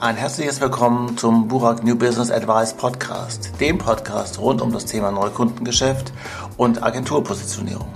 Ein herzliches Willkommen zum Burak New Business Advice Podcast, dem Podcast rund um das Thema Neukundengeschäft und Agenturpositionierung.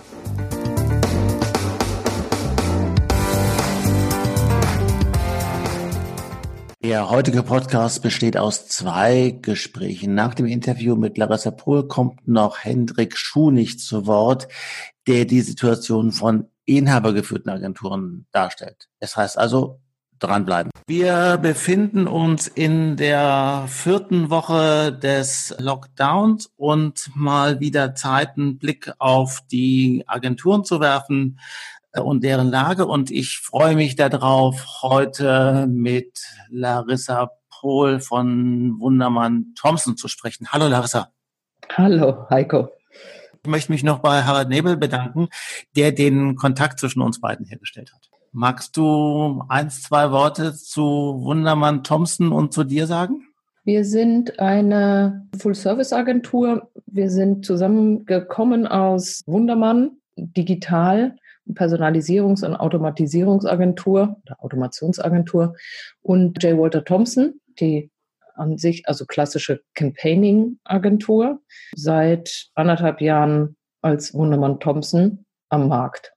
Der heutige Podcast besteht aus 2 Gesprächen. Nach dem Interview mit Larissa Pohl kommt noch Hendrik Schunig zu Wort, der die Situation von inhabergeführten Agenturen darstellt. Das heißt also, dranbleiben. Wir befinden uns in der 4. Woche des Lockdowns und mal wieder Zeit, einen Blick auf die Agenturen zu werfen und deren Lage. Und ich freue mich darauf, heute mit Larissa Pohl von Wundermann Thompson zu sprechen. Hallo Larissa. Hallo Heiko. Ich möchte mich noch bei Harald Nebel bedanken, der den Kontakt zwischen uns beiden hergestellt hat. Magst du 1, 2 Worte zu Wundermann Thompson und zu dir sagen? Wir sind eine Full-Service-Agentur. Wir sind zusammengekommen aus Wundermann, Digital, Personalisierungs- und Automatisierungsagentur oder Automationsagentur und J. Walter Thompson, die an sich, also klassische Campaigning-Agentur, seit 1,5 Jahren als Wundermann Thompson am Markt.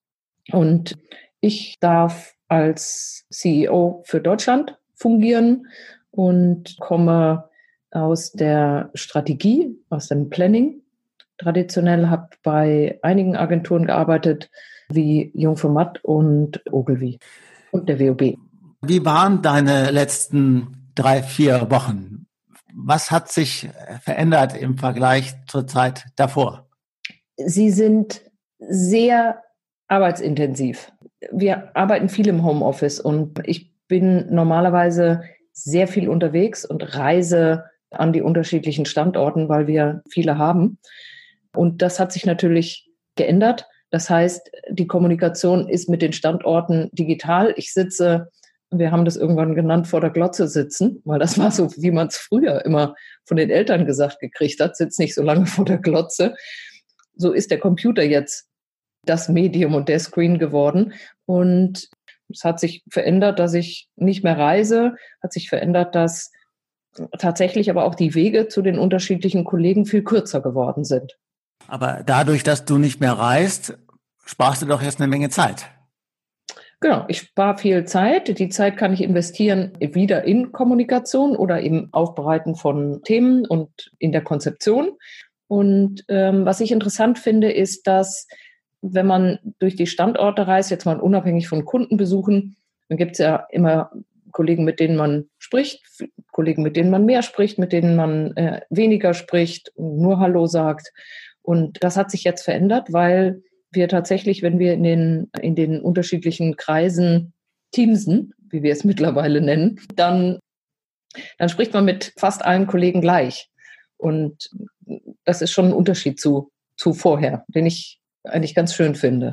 Und ich darf als CEO für Deutschland fungieren und komme aus der Strategie, aus dem Planning. Traditionell habe bei einigen Agenturen gearbeitet, wie Jung von Matt und Ogilvy und der WOB. Wie waren deine letzten 3, 4 Wochen? Was hat sich verändert im Vergleich zur Zeit davor? Sie sind sehr arbeitsintensiv. Wir arbeiten viel im Homeoffice und ich bin normalerweise sehr viel unterwegs und reise an die unterschiedlichen Standorten, weil wir viele haben. Und das hat sich natürlich geändert. Das heißt, die Kommunikation ist mit den Standorten digital. Ich sitze, wir haben das irgendwann genannt, vor der Glotze sitzen, weil das war so, wie man es früher immer von den Eltern gesagt gekriegt hat, sitz nicht so lange vor der Glotze. So ist der Computer jetzt das Medium und der Screen geworden. Und es hat sich verändert, dass ich nicht mehr reise, hat sich verändert, dass tatsächlich aber auch die Wege zu den unterschiedlichen Kollegen viel kürzer geworden sind. Aber dadurch, dass du nicht mehr reist, sparst du doch jetzt eine Menge Zeit. Genau, ich spare viel Zeit. Die Zeit kann ich investieren wieder in Kommunikation oder im Aufbereiten von Themen und in der Konzeption. Und was ich interessant finde, ist, dass wenn man durch die Standorte reist, jetzt mal unabhängig von Kundenbesuchen, dann gibt es ja immer Kollegen, mit denen man spricht, Kollegen, mit denen man mehr spricht, mit denen man weniger spricht, nur Hallo sagt. Und das hat sich jetzt verändert, weil wir tatsächlich, wenn wir in den unterschiedlichen Kreisen teamsen, wie wir es mittlerweile nennen, dann spricht man mit fast allen Kollegen gleich. Und das ist schon ein Unterschied zu vorher, den ich eigentlich ganz schön finde.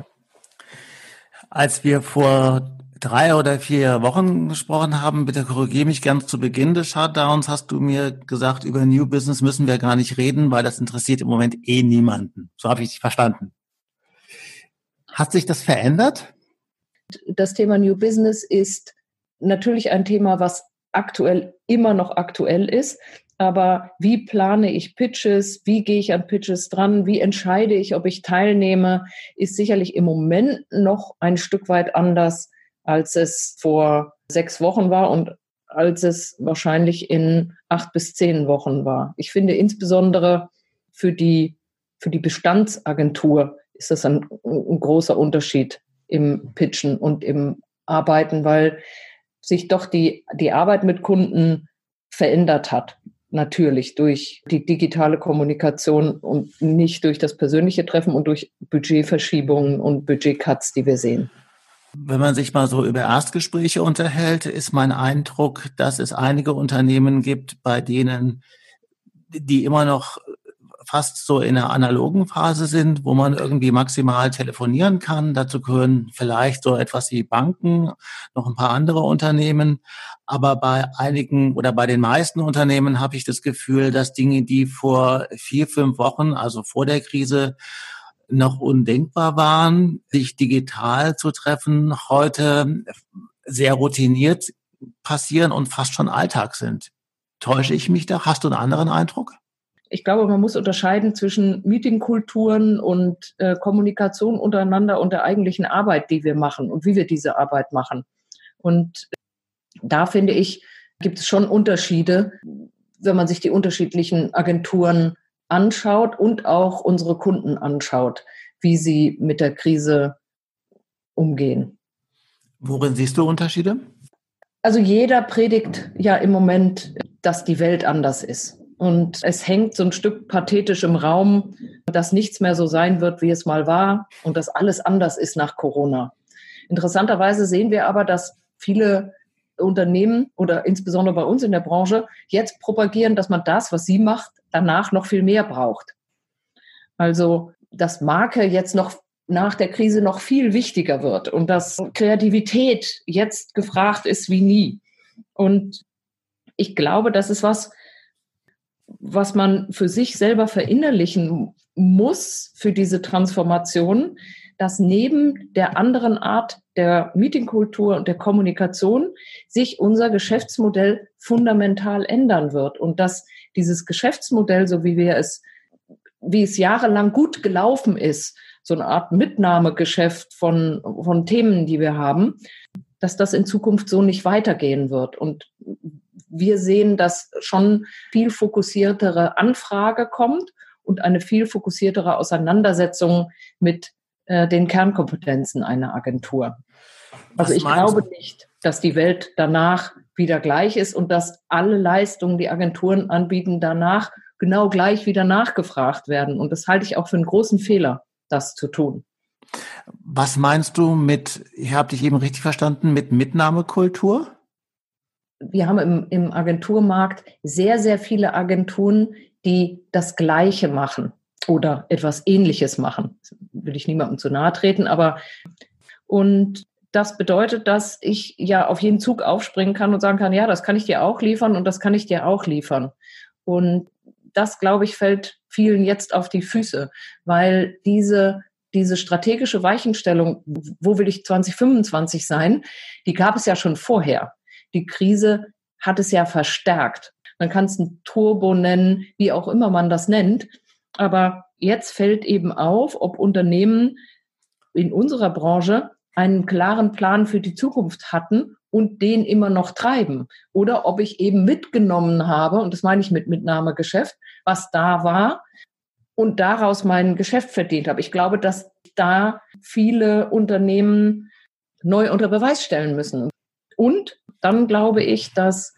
Als wir vor 3 oder 4 Wochen gesprochen haben, bitte korrigiere mich, ganz zu Beginn des Shutdowns hast du mir gesagt, über New Business müssen wir gar nicht reden, weil das interessiert im Moment niemanden. So habe ich dich verstanden. Hat sich das verändert? Das Thema New Business ist natürlich ein Thema, was aktuell immer noch aktuell ist. Aber wie plane ich Pitches? Wie gehe ich an Pitches dran? Wie entscheide ich, ob ich teilnehme? Ist sicherlich im Moment noch ein Stück weit anders, als es vor 6 Wochen war und als es wahrscheinlich in 8 bis 10 Wochen war. Ich finde insbesondere für die Bestandsagentur ist das ein großer Unterschied im Pitchen und im Arbeiten, weil sich doch die Arbeit mit Kunden verändert hat. Natürlich durch die digitale Kommunikation und nicht durch das persönliche Treffen und durch Budgetverschiebungen und Budgetcuts, die wir sehen. Wenn man sich mal so über Erstgespräche unterhält, ist mein Eindruck, dass es einige Unternehmen gibt, bei denen die immer noch fast so in einer analogen Phase sind, wo man irgendwie maximal telefonieren kann. Dazu gehören vielleicht so etwas wie Banken, noch ein paar andere Unternehmen. Aber bei einigen oder bei den meisten Unternehmen habe ich das Gefühl, dass Dinge, die vor 4, 5 Wochen, also vor der Krise, noch undenkbar waren, sich digital zu treffen, heute sehr routiniert passieren und fast schon Alltag sind. Täusche ich mich da? Hast du einen anderen Eindruck? Ich glaube, man muss unterscheiden zwischen Meetingkulturen und Kommunikation untereinander und der eigentlichen Arbeit, die wir machen und wie wir diese Arbeit machen. Und da finde ich, gibt es schon Unterschiede, wenn man sich die unterschiedlichen Agenturen anschaut und auch unsere Kunden anschaut, wie sie mit der Krise umgehen. Worin siehst du Unterschiede? Also jeder predigt ja im Moment, dass die Welt anders ist. Und es hängt so ein Stück pathetisch im Raum, dass nichts mehr so sein wird, wie es mal war und dass alles anders ist nach Corona. Interessanterweise sehen wir aber, dass viele Unternehmen oder insbesondere bei uns in der Branche jetzt propagieren, dass man das, was sie macht, danach noch viel mehr braucht. Also, dass Marke jetzt noch nach der Krise noch viel wichtiger wird und dass Kreativität jetzt gefragt ist wie nie. Und ich glaube, das ist was man für sich selber verinnerlichen muss für diese Transformation, dass neben der anderen Art der Meetingkultur und der Kommunikation sich unser Geschäftsmodell fundamental ändern wird und dass dieses Geschäftsmodell, so wie es jahrelang gut gelaufen ist, so eine Art Mitnahmegeschäft von Themen, die wir haben, dass das in Zukunft so nicht weitergehen wird. Und wir sehen, dass schon viel fokussiertere Anfrage kommt und eine viel fokussiertere Auseinandersetzung mit den Kernkompetenzen einer Agentur. Also ich glaube nicht, dass die Welt danach wieder gleich ist und dass alle Leistungen, die Agenturen anbieten, danach genau gleich wieder nachgefragt werden. Und das halte ich auch für einen großen Fehler, das zu tun. Was meinst du ich habe dich eben richtig verstanden, mit Mitnahmekultur? Wir haben im Agenturmarkt sehr, sehr viele Agenturen, die das Gleiche machen oder etwas Ähnliches machen. Das will ich niemandem zu nahe treten, und das bedeutet, dass ich ja auf jeden Zug aufspringen kann und sagen kann, ja, das kann ich dir auch liefern und das kann ich dir auch liefern. Und das, glaube ich, fällt vielen jetzt auf die Füße, weil diese strategische Weichenstellung, wo will ich 2025 sein, die gab es ja schon vorher. Die Krise hat es ja verstärkt. Man kann es ein Turbo nennen, wie auch immer man das nennt. Aber jetzt fällt eben auf, ob Unternehmen in unserer Branche einen klaren Plan für die Zukunft hatten und den immer noch treiben. Oder ob ich eben mitgenommen habe, und das meine ich mit Mitnahmegeschäft, was da war und daraus mein Geschäft verdient habe. Ich glaube, dass da viele Unternehmen neu unter Beweis stellen müssen. Und dann glaube ich, dass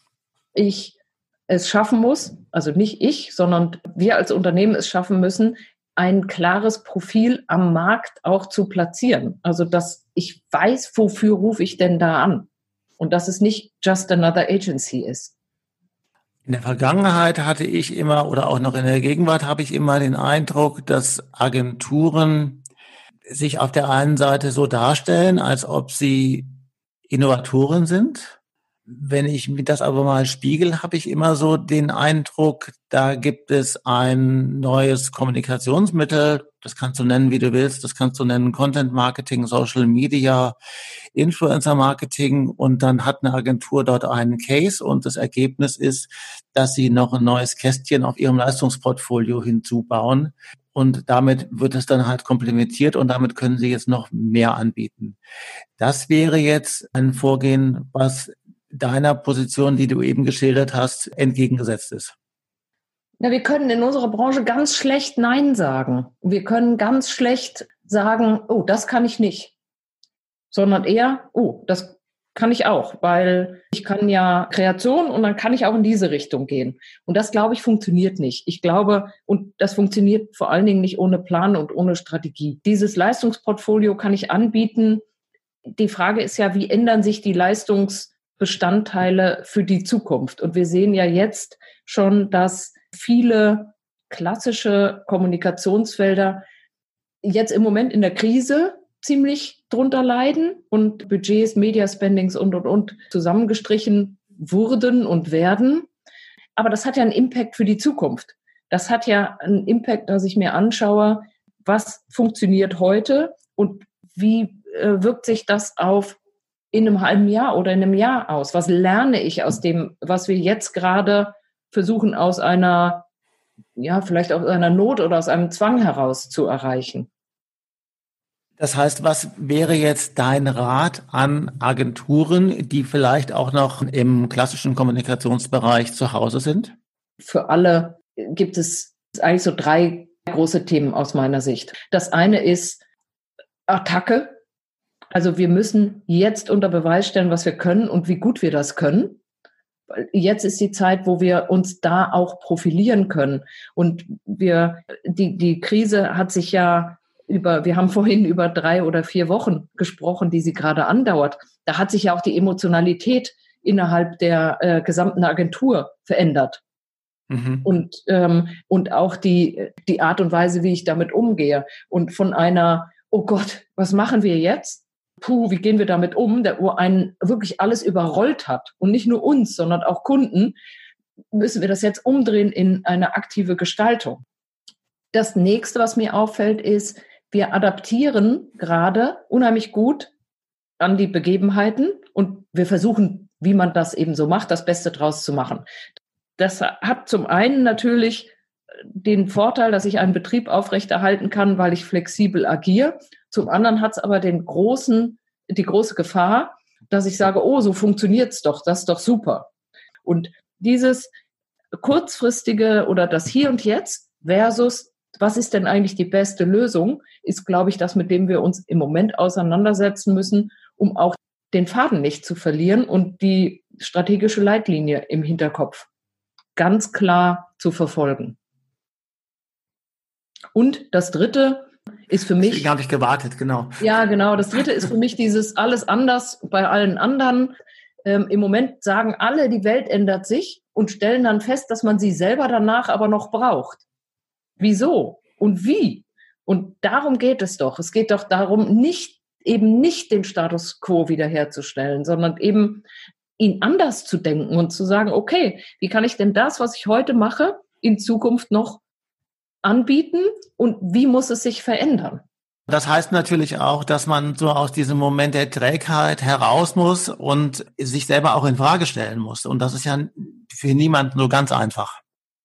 ich es schaffen muss, also nicht ich, sondern wir als Unternehmen es schaffen müssen, ein klares Profil am Markt auch zu platzieren. Also, dass ich weiß, wofür rufe ich denn da an? Und dass es nicht just another agency ist. In der Vergangenheit hatte ich immer, oder auch noch in der Gegenwart habe ich immer den Eindruck, dass Agenturen sich auf der einen Seite so darstellen, als ob sie Innovatoren sind. Wenn ich mir das aber mal spiegel, habe ich immer so den Eindruck, da gibt es ein neues Kommunikationsmittel. Das kannst du nennen, wie du willst. Das kannst du nennen Content Marketing, Social Media, Influencer Marketing. Und dann hat eine Agentur dort einen Case und das Ergebnis ist, dass sie noch ein neues Kästchen auf ihrem Leistungsportfolio hinzubauen. Und damit wird es dann halt komplementiert und damit können sie jetzt noch mehr anbieten. Das wäre jetzt ein Vorgehen, was deiner Position, die du eben geschildert hast, entgegengesetzt ist. Ja, wir können in unserer Branche ganz schlecht Nein sagen. Wir können ganz schlecht sagen, oh, das kann ich nicht. Sondern eher, oh, das kann ich auch, weil ich kann ja Kreation und dann kann ich auch in diese Richtung gehen. Und das, glaube ich, funktioniert nicht. Ich glaube, und das funktioniert vor allen Dingen nicht ohne Plan und ohne Strategie. Dieses Leistungsportfolio kann ich anbieten. Die Frage ist ja, wie ändern sich die Leistungsbestandteile für die Zukunft? Und wir sehen ja jetzt schon, dass viele klassische Kommunikationsfelder jetzt im Moment in der Krise ziemlich drunter leiden und Budgets, Media-Spendings und zusammengestrichen wurden und werden. Aber das hat ja einen Impact für die Zukunft. Das hat ja einen Impact, dass ich mir anschaue, was funktioniert heute und wie wirkt sich das auf in einem halben Jahr oder in einem Jahr aus? Was lerne ich aus dem, was wir jetzt gerade versuchen, aus einer, ja, vielleicht aus einer Not oder aus einem Zwang heraus zu erreichen? Das heißt, was wäre jetzt dein Rat an Agenturen, die vielleicht auch noch im klassischen Kommunikationsbereich zu Hause sind? Für alle gibt es eigentlich so 3 große Themen aus meiner Sicht. Das eine ist Attacke. Also wir müssen jetzt unter Beweis stellen, was wir können und wie gut wir das können. Jetzt ist die Zeit, wo wir uns da auch profilieren können. Und die Krise hat sich ja wir haben vorhin über 3 oder 4 Wochen gesprochen, die sie gerade andauert. Da hat sich ja auch die Emotionalität innerhalb der gesamten Agentur verändert. Mhm. Und auch die Art und Weise, wie ich damit umgehe. Und von einer, oh Gott, was machen wir jetzt? Puh, wie gehen wir damit um, wo einen wirklich alles überrollt hat und nicht nur uns, sondern auch Kunden, müssen wir das jetzt umdrehen in eine aktive Gestaltung. Das nächste, was mir auffällt, ist, wir adaptieren gerade unheimlich gut an die Begebenheiten und wir versuchen, wie man das eben so macht, das Beste draus zu machen. Das hat zum einen natürlich den Vorteil, dass ich einen Betrieb aufrechterhalten kann, weil ich flexibel agiere. Zum anderen hat es aber die große Gefahr, dass ich sage, oh, so funktioniert's doch, das ist doch super. Und dieses kurzfristige oder das Hier und Jetzt versus, was ist denn eigentlich die beste Lösung, ist, glaube ich, das, mit dem wir uns im Moment auseinandersetzen müssen, um auch den Faden nicht zu verlieren und die strategische Leitlinie im Hinterkopf ganz klar zu verfolgen. Und das Dritte ist für mich... Deswegen habe ich gewartet, genau. Ja, genau. Das Dritte ist für mich dieses alles anders bei allen anderen. Im Moment sagen alle, die Welt ändert sich und stellen dann fest, dass man sie selber danach aber noch braucht. Wieso und wie? Und darum geht es doch. Es geht doch darum, eben nicht den Status quo wiederherzustellen, sondern eben ihn anders zu denken und zu sagen, okay, wie kann ich denn das, was ich heute mache, in Zukunft noch anbieten und wie muss es sich verändern? Das heißt natürlich auch, dass man so aus diesem Moment der Trägheit heraus muss und sich selber auch in Frage stellen muss. Und das ist ja für niemanden so ganz einfach.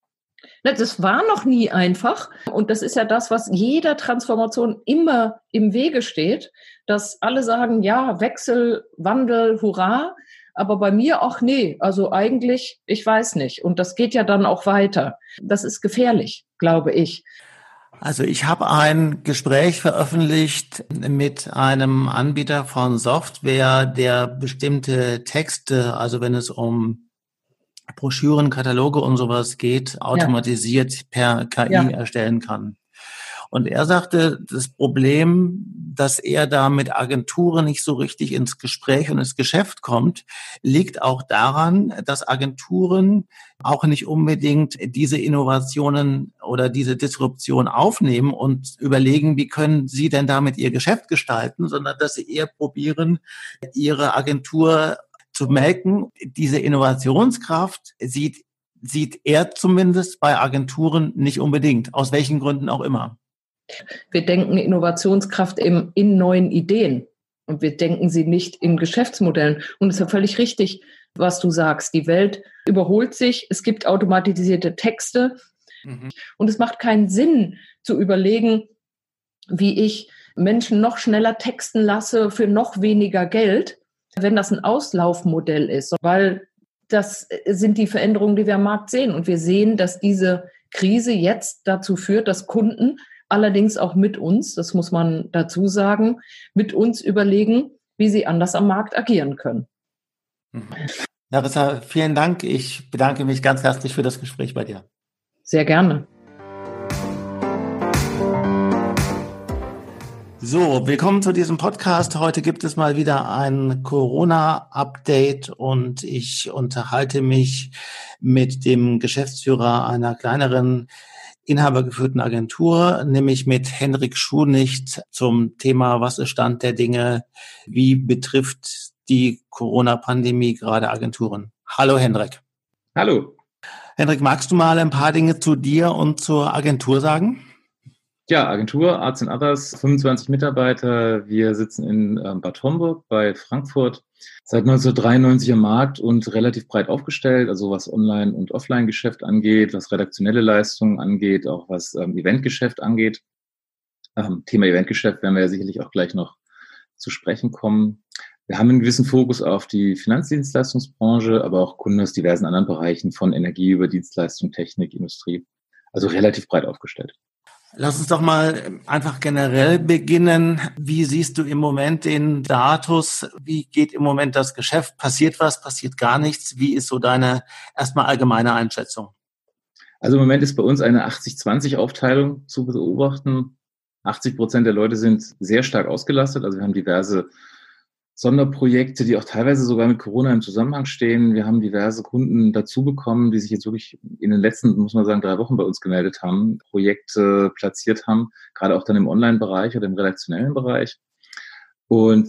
Das war noch nie einfach. Und das ist ja das, was jeder Transformation immer im Wege steht, dass alle sagen, ja, Wechsel, Wandel, hurra. Aber bei mir auch nee, also eigentlich, ich weiß nicht. Und das geht ja dann auch weiter. Das ist gefährlich, glaube ich. Also ich habe ein Gespräch veröffentlicht mit einem Anbieter von Software, der bestimmte Texte, also wenn es um Broschüren, Kataloge und sowas geht, automatisiert per KI erstellen kann. Und er sagte, das Problem, dass er da mit Agenturen nicht so richtig ins Gespräch und ins Geschäft kommt, liegt auch daran, dass Agenturen auch nicht unbedingt diese Innovationen oder diese Disruption aufnehmen und überlegen, wie können sie denn damit ihr Geschäft gestalten, sondern dass sie eher probieren, ihre Agentur zu melken. Diese Innovationskraft sieht er zumindest bei Agenturen nicht unbedingt, aus welchen Gründen auch immer. Wir denken Innovationskraft in neuen Ideen und wir denken sie nicht in Geschäftsmodellen. Und es ist ja völlig richtig, was du sagst. Die Welt überholt sich, es gibt automatisierte Texte und es macht keinen Sinn zu überlegen, wie ich Menschen noch schneller texten lasse für noch weniger Geld, wenn das ein Auslaufmodell ist, weil das sind die Veränderungen, die wir am Markt sehen. Und wir sehen, dass diese Krise jetzt dazu führt, dass Kunden allerdings auch mit uns, das muss man dazu sagen, mit uns überlegen, wie sie anders am Markt agieren können. Larissa, vielen Dank. Ich bedanke mich ganz herzlich für das Gespräch bei dir. Sehr gerne. So, willkommen zu diesem Podcast. Heute gibt es mal wieder ein Corona-Update und ich unterhalte mich mit dem Geschäftsführer einer kleineren inhabergeführten Agentur, nämlich mit Henrik Schunicht zum Thema, was ist Stand der Dinge, wie betrifft die Corona-Pandemie gerade Agenturen. Hallo Henrik. Hallo. Henrik, magst du mal ein paar Dinge zu dir und zur Agentur sagen? Ja, Agentur Arts and Others, 25 Mitarbeiter. Wir sitzen in Bad Homburg bei Frankfurt. Seit 1993 am Markt und relativ breit aufgestellt, also was Online- und Offline-Geschäft angeht, was redaktionelle Leistungen angeht, auch was Eventgeschäft angeht. Thema Eventgeschäft werden wir ja sicherlich auch gleich noch zu sprechen kommen. Wir haben einen gewissen Fokus auf die Finanzdienstleistungsbranche, aber auch Kunden aus diversen anderen Bereichen, von Energie über Dienstleistung, Technik, Industrie. Also relativ breit aufgestellt. Lass uns doch mal einfach generell beginnen. Wie siehst du im Moment den Status? Wie geht im Moment das Geschäft? Passiert was? Passiert gar nichts? Wie ist so deine erstmal allgemeine Einschätzung? Also im Moment ist bei uns eine 80-20-Aufteilung zu beobachten. 80% der Leute sind sehr stark ausgelastet. Also wir haben diverse Sonderprojekte, die auch teilweise sogar mit Corona im Zusammenhang stehen. Wir haben diverse Kunden dazu bekommen, die sich jetzt wirklich in den letzten, muss man sagen, 3 Wochen bei uns gemeldet haben, Projekte platziert haben, gerade auch dann im Online-Bereich oder im redaktionellen Bereich. Und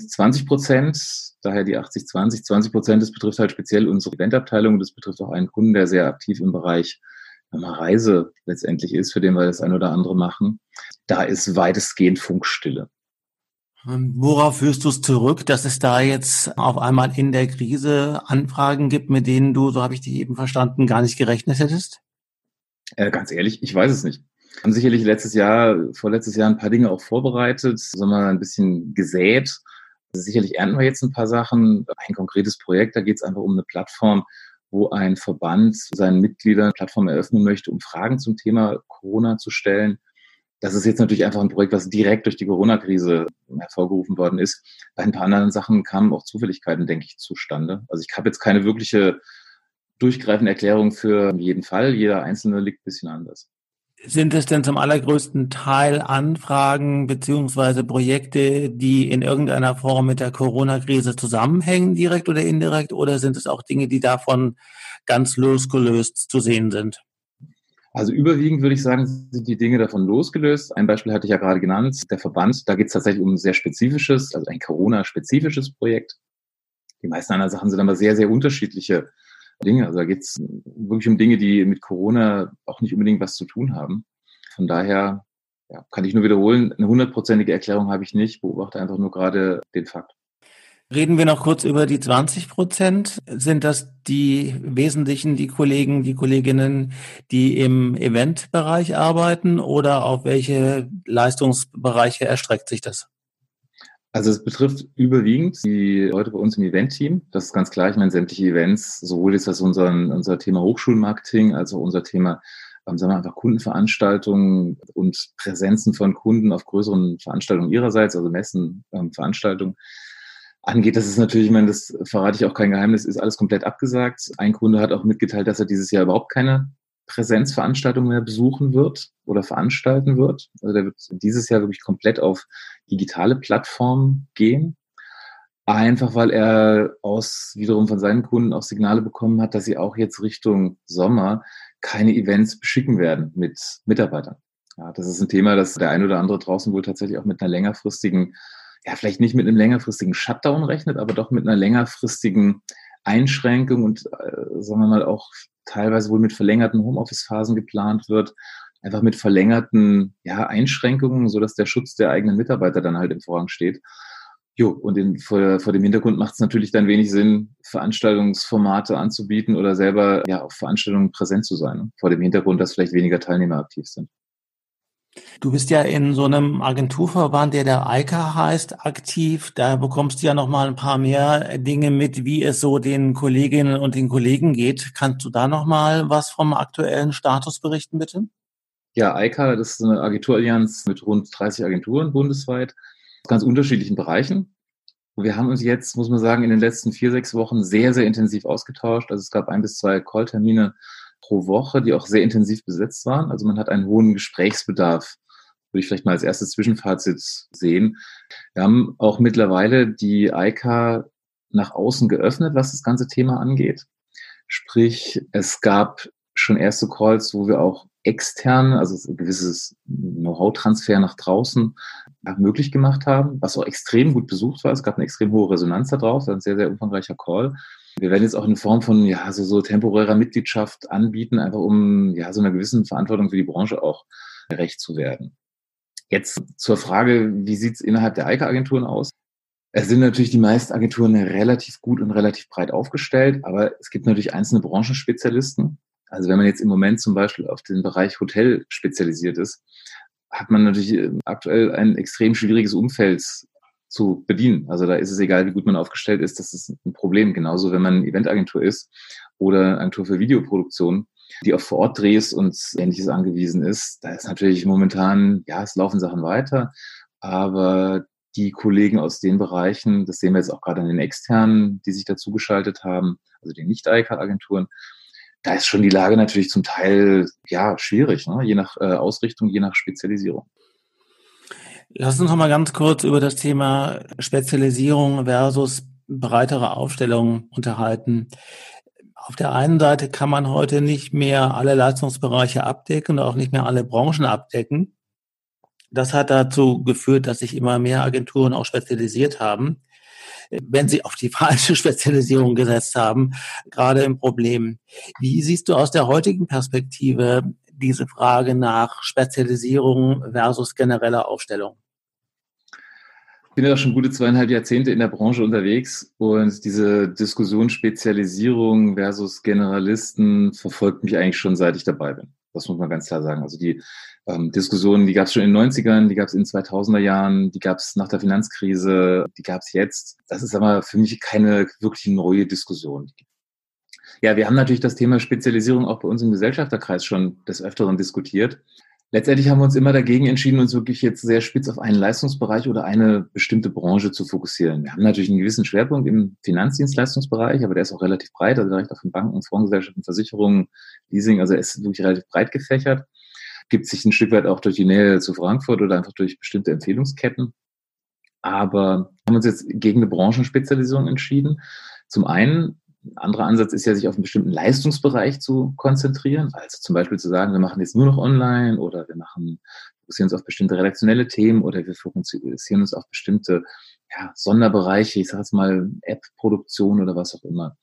20%, daher die 80-20, 20%, das betrifft halt speziell unsere Eventabteilung. Das betrifft auch einen Kunden, der sehr aktiv im Bereich Reise letztendlich ist, für den wir das ein oder andere machen. Da ist weitestgehend Funkstille. Worauf führst du es zurück, dass es da jetzt auf einmal in der Krise Anfragen gibt, mit denen du, so habe ich dich eben verstanden, gar nicht gerechnet hättest? Ganz ehrlich, ich weiß es nicht. Wir haben sicherlich vorletztes Jahr ein paar Dinge auch vorbereitet, sagen wir mal ein bisschen gesät. Also sicherlich ernten wir jetzt ein paar Sachen. Ein konkretes Projekt, da geht es einfach um eine Plattform, wo ein Verband seinen Mitgliedern eine Plattform eröffnen möchte, um Fragen zum Thema Corona zu stellen. Das ist jetzt natürlich einfach ein Projekt, was direkt durch die Corona-Krise hervorgerufen worden ist. Bei ein paar anderen Sachen kamen auch Zufälligkeiten, denke ich, zustande. Also ich habe jetzt keine wirkliche durchgreifende Erklärung für jeden Fall. Jeder Einzelne liegt ein bisschen anders. Sind es denn zum allergrößten Teil Anfragen beziehungsweise Projekte, die in irgendeiner Form mit der Corona-Krise zusammenhängen, direkt oder indirekt, oder sind es auch Dinge, die davon ganz losgelöst zu sehen sind? Also überwiegend würde ich sagen, sind die Dinge davon losgelöst. Ein Beispiel hatte ich ja gerade genannt, der Verband. Da geht es tatsächlich um ein sehr spezifisches, also ein Corona-spezifisches Projekt. Die meisten anderen Sachen sind aber sehr, sehr unterschiedliche Dinge. Also da geht es wirklich um Dinge, die mit Corona auch nicht unbedingt was zu tun haben. Von daher kann ich nur wiederholen, eine 100%ige Erklärung habe ich nicht, beobachte einfach nur gerade den Fakt. Reden wir noch kurz über die 20%. Sind das die Wesentlichen, die Kollegen, die Kolleginnen, die im Eventbereich arbeiten, oder auf welche Leistungsbereiche erstreckt sich das? Also es betrifft überwiegend die Leute bei uns im Event-Team. Das ist ganz klar. Ich meine, sämtliche Events, sowohl ist das unser Thema Hochschulmarketing, als auch unser Thema, sagen wir einfach Kundenveranstaltungen und Präsenzen von Kunden auf größeren Veranstaltungen ihrerseits, also Messen, Veranstaltungen angeht. Das ist natürlich, ich meine, das verrate ich auch kein Geheimnis, ist alles komplett abgesagt. Ein Kunde hat auch mitgeteilt, dass er dieses Jahr überhaupt keine Präsenzveranstaltung mehr besuchen wird oder veranstalten wird. Also der wird dieses Jahr wirklich komplett auf digitale Plattformen gehen. Einfach weil er wiederum von seinen Kunden auch Signale bekommen hat, dass sie auch jetzt Richtung Sommer keine Events beschicken werden mit Mitarbeitern. Ja, das ist ein Thema, das der ein oder andere draußen wohl tatsächlich auch mit einer längerfristigen, vielleicht nicht mit einem längerfristigen Shutdown rechnet, aber doch mit einer längerfristigen Einschränkung und sagen wir mal auch teilweise wohl mit verlängerten Homeoffice-Phasen geplant wird, einfach mit verlängerten Einschränkungen, sodass der Schutz der eigenen Mitarbeiter dann halt im Vorrang steht. Jo, und vor dem Hintergrund macht es natürlich dann wenig Sinn, Veranstaltungsformate anzubieten oder selber auf Veranstaltungen präsent zu sein, ne? Vor dem Hintergrund, dass vielleicht weniger Teilnehmer aktiv sind. Du bist ja in so einem Agenturverband, der EICA heißt, aktiv. Da bekommst du ja noch mal ein paar mehr Dinge mit, wie es so den Kolleginnen und den Kollegen geht. Kannst du da noch mal was vom aktuellen Status berichten, bitte? Ja, EICA, das ist eine Agenturallianz mit rund 30 Agenturen bundesweit, aus ganz unterschiedlichen Bereichen. Und wir haben uns jetzt, muss man sagen, in den letzten 4, 6 Wochen sehr, sehr intensiv ausgetauscht. Also es gab 1 bis 2 Calltermine pro Woche, die auch sehr intensiv besetzt waren. Also man hat einen hohen Gesprächsbedarf, würde ich vielleicht mal als erstes Zwischenfazit sehen. Wir haben auch mittlerweile die EICA nach außen geöffnet, was das ganze Thema angeht. Sprich, es gab schon erste Calls, wo wir auch extern, also ein gewisses Know-how-Transfer nach draußen möglich gemacht haben, was auch extrem gut besucht war. Es gab eine extrem hohe Resonanz darauf, ein sehr, sehr umfangreicher Call. Wir werden jetzt auch eine Form von so temporärer Mitgliedschaft anbieten, einfach um so einer gewissen Verantwortung für die Branche auch gerecht zu werden. Jetzt zur Frage, wie sieht es innerhalb der Eika-Agenturen aus? Es sind natürlich die meisten Agenturen relativ gut und relativ breit aufgestellt, aber es gibt natürlich einzelne Branchenspezialisten. Also wenn man jetzt im Moment zum Beispiel auf den Bereich Hotel spezialisiert ist, hat man natürlich aktuell ein extrem schwieriges Umfeld zu bedienen. Also da ist es egal, wie gut man aufgestellt ist, das ist ein Problem. Genauso, wenn man eine Eventagentur ist oder eine Agentur für Videoproduktion, die auf Vor-Ort-Drehs und Ähnliches angewiesen ist. Da ist natürlich momentan, ja, es laufen Sachen weiter, aber die Kollegen aus den Bereichen, das sehen wir jetzt auch gerade an den externen, die sich dazugeschaltet haben, also den Nicht-Eika-Agenturen, da ist schon die Lage natürlich zum Teil ja schwierig, ne? Je nach Ausrichtung, je nach Spezialisierung. Lass uns noch mal ganz kurz über das Thema Spezialisierung versus breitere Aufstellung unterhalten. Auf der einen Seite kann man heute nicht mehr alle Leistungsbereiche abdecken und auch nicht mehr alle Branchen abdecken. Das hat dazu geführt, dass sich immer mehr Agenturen auch spezialisiert haben, wenn sie auf die falsche Spezialisierung gesetzt haben, gerade im Problem. Wie siehst du aus der heutigen Perspektive diese Frage nach Spezialisierung versus genereller Aufstellung? Ich bin ja schon gute 2,5 Jahrzehnte in der Branche unterwegs und diese Diskussion Spezialisierung versus Generalisten verfolgt mich eigentlich schon, seit ich dabei bin. Das muss man ganz klar sagen. Also die Diskussionen, die gab es schon in den 90ern, die gab es in den 2000er Jahren, die gab es nach der Finanzkrise, die gab es jetzt. Das ist aber für mich keine wirklich neue Diskussion. Ja, wir haben natürlich das Thema Spezialisierung auch bei uns im Gesellschafterkreis schon des Öfteren diskutiert. Letztendlich haben wir uns immer dagegen entschieden, uns wirklich jetzt sehr spitz auf einen Leistungsbereich oder eine bestimmte Branche zu fokussieren. Wir haben natürlich einen gewissen Schwerpunkt im Finanzdienstleistungsbereich, aber der ist auch relativ breit, also direkt auf den Banken, Fondsgesellschaften, Versicherungen, Leasing, also er ist wirklich relativ breit gefächert. Gibt sich ein Stück weit auch durch die Nähe zu Frankfurt oder einfach durch bestimmte Empfehlungsketten. Aber haben uns jetzt gegen eine Branchenspezialisierung entschieden. Zum einen, ein anderer Ansatz ist ja, sich auf einen bestimmten Leistungsbereich zu konzentrieren. Also zum Beispiel zu sagen, wir machen jetzt nur noch online oder wir fokussieren uns auf bestimmte redaktionelle Themen oder wir fokussieren uns auf bestimmte Sonderbereiche, ich sage jetzt mal App-Produktion oder was auch immer.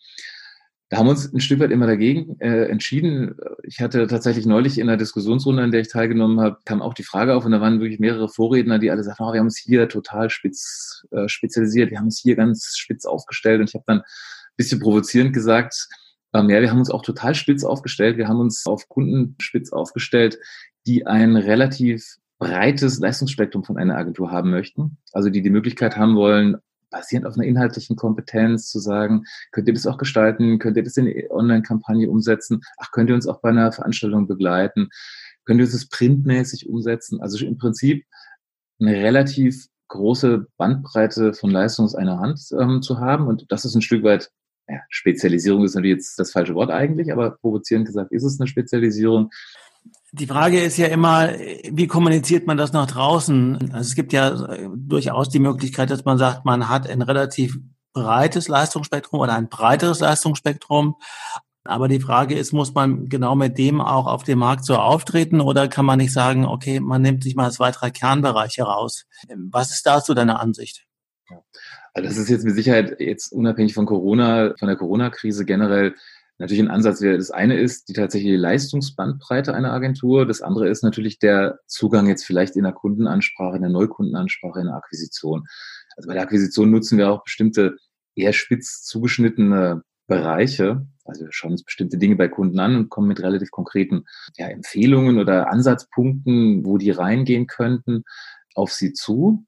Da haben wir uns ein Stück weit immer dagegen entschieden. Ich hatte tatsächlich neulich in einer Diskussionsrunde, in der ich teilgenommen habe, kam auch die Frage auf und da waren wirklich mehrere Vorredner, die alle sagten, wir haben uns hier total spezialisiert, wir haben uns hier ganz spitz aufgestellt und ich habe dann bisschen provozierend gesagt, wir haben uns auch total spitz aufgestellt. Wir haben uns auf Kunden spitz aufgestellt, die ein relativ breites Leistungsspektrum von einer Agentur haben möchten. Also die Möglichkeit haben wollen, basierend auf einer inhaltlichen Kompetenz zu sagen, könnt ihr das auch gestalten? Könnt ihr das in eine Online-Kampagne umsetzen? Könnt ihr uns auch bei einer Veranstaltung begleiten? Könnt ihr das printmäßig umsetzen? Also im Prinzip eine relativ große Bandbreite von Leistung aus einer Hand zu haben. Und das ist ein Stück weit Spezialisierung ist natürlich jetzt das falsche Wort eigentlich, aber provozierend gesagt ist es eine Spezialisierung. Die Frage ist ja immer, wie kommuniziert man das nach draußen? Also es gibt ja durchaus die Möglichkeit, dass man sagt, man hat ein relativ breites Leistungsspektrum oder ein breiteres Leistungsspektrum. Aber die Frage ist, muss man genau mit dem auch auf dem Markt so auftreten oder kann man nicht sagen, okay, man nimmt sich mal 2, 3 Kernbereiche raus? Was ist dazu deine Ansicht? Ja. Also das ist jetzt mit Sicherheit jetzt unabhängig von Corona, von der Corona-Krise generell natürlich ein Ansatz. Das eine ist die tatsächliche Leistungsbandbreite einer Agentur. Das andere ist natürlich der Zugang jetzt vielleicht in der Kundenansprache, in der Neukundenansprache, in der Akquisition. Also bei der Akquisition nutzen wir auch bestimmte eher spitz zugeschnittene Bereiche. Also wir schauen uns bestimmte Dinge bei Kunden an und kommen mit relativ konkreten Empfehlungen oder Ansatzpunkten, wo die reingehen könnten, auf sie zu.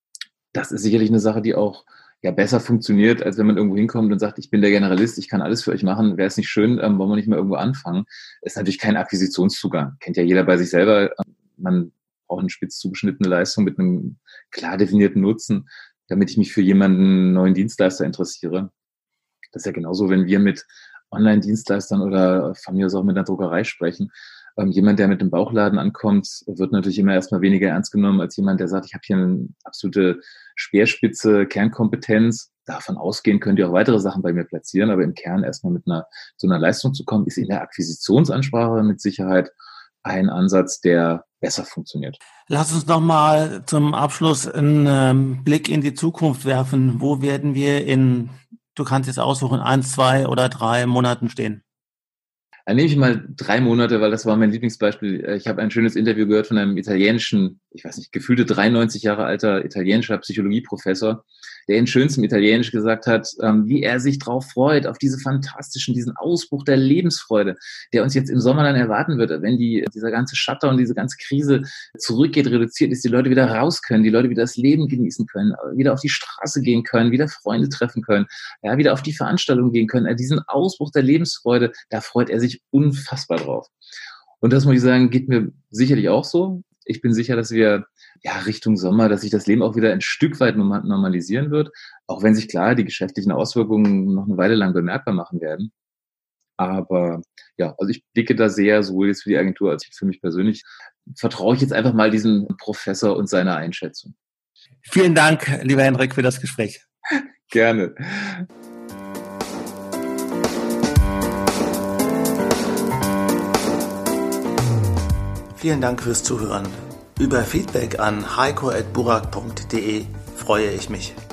Das ist sicherlich eine Sache, die auch besser funktioniert, als wenn man irgendwo hinkommt und sagt, ich bin der Generalist, ich kann alles für euch machen. Wäre es nicht schön, wollen wir nicht mehr irgendwo anfangen? Ist natürlich kein Akquisitionszugang. Kennt ja jeder bei sich selber. Man braucht eine spitz zugeschnittene Leistung mit einem klar definierten Nutzen, damit ich mich für jemanden neuen Dienstleister interessiere. Das ist ja genauso, wenn wir mit Online-Dienstleistern oder von mir aus auch mit einer Druckerei sprechen. Jemand, der mit dem Bauchladen ankommt, wird natürlich immer erstmal weniger ernst genommen als jemand, der sagt, ich habe hier eine absolute Speerspitze, Kernkompetenz. Davon ausgehen könnt ihr auch weitere Sachen bei mir platzieren, aber im Kern erstmal mit so einer Leistung zu kommen, ist in der Akquisitionsansprache mit Sicherheit ein Ansatz, der besser funktioniert. Lass uns noch mal zum Abschluss einen Blick in die Zukunft werfen. Wo werden wir du kannst jetzt aussuchen, 1, 2 oder 3 Monaten stehen? Dann nehme ich mal 3 Monate, weil das war mein Lieblingsbeispiel. Ich habe ein schönes Interview gehört von einem italienischen ich weiß nicht, gefühlte 93 Jahre alter italienischer Psychologieprofessor, der in schönstem Italienisch gesagt hat, wie er sich drauf freut, auf diesen Ausbruch der Lebensfreude, der uns jetzt im Sommer dann erwarten wird, wenn dieser ganze Shutdown, diese ganze Krise zurückgeht, reduziert ist, die Leute wieder raus können, die Leute wieder das Leben genießen können, wieder auf die Straße gehen können, wieder Freunde treffen können, ja, wieder auf die Veranstaltung gehen können. Diesen Ausbruch der Lebensfreude, da freut er sich unfassbar drauf. Und das muss ich sagen, geht mir sicherlich auch so. Ich bin sicher, dass wir Richtung Sommer, dass sich das Leben auch wieder ein Stück weit normalisieren wird, auch wenn sich klar die geschäftlichen Auswirkungen noch eine Weile lang bemerkbar machen werden. Aber also ich blicke da sehr, sowohl jetzt für die Agentur als auch für mich persönlich, vertraue ich jetzt einfach mal diesem Professor und seiner Einschätzung. Vielen Dank, lieber Hendrik, für das Gespräch. Gerne. Vielen Dank fürs Zuhören. Über Feedback an heiko@burak.de freue ich mich.